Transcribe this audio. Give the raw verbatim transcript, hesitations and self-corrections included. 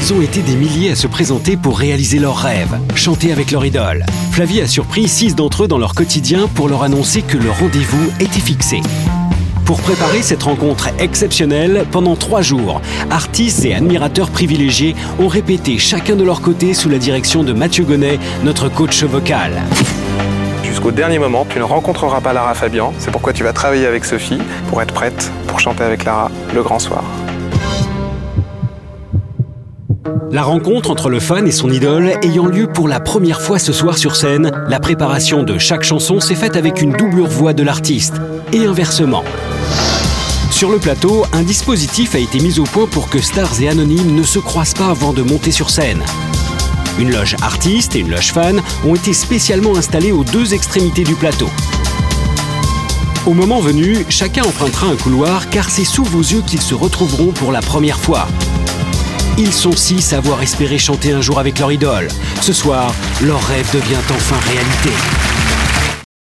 Ils ont été des milliers à se présenter pour réaliser leurs rêves, chanter avec leur idole. Flavie a surpris six d'entre eux dans leur quotidien pour leur annoncer que le rendez-vous était fixé. Pour préparer cette rencontre exceptionnelle, pendant trois jours, artistes et admirateurs privilégiés ont répété chacun de leur côté sous la direction de Mathieu Gonnet, notre coach vocal. Jusqu'au dernier moment, tu ne rencontreras pas Lara Fabian. C'est pourquoi tu vas travailler avec Sophie pour être prête pour chanter avec Lara le grand soir. La rencontre entre le fan et son idole ayant lieu pour la première fois ce soir sur scène, la préparation de chaque chanson s'est faite avec une doublure voix de l'artiste, et inversement. Sur le plateau, un dispositif a été mis au point pour que stars et anonymes ne se croisent pas avant de monter sur scène. Une loge artiste et une loge fan ont été spécialement installées aux deux extrémités du plateau. Au moment venu, chacun empruntera un couloir car c'est sous vos yeux qu'ils se retrouveront pour la première fois. Ils sont six à avoir espéré chanter un jour avec leur idole. Ce soir, leur rêve devient enfin réalité.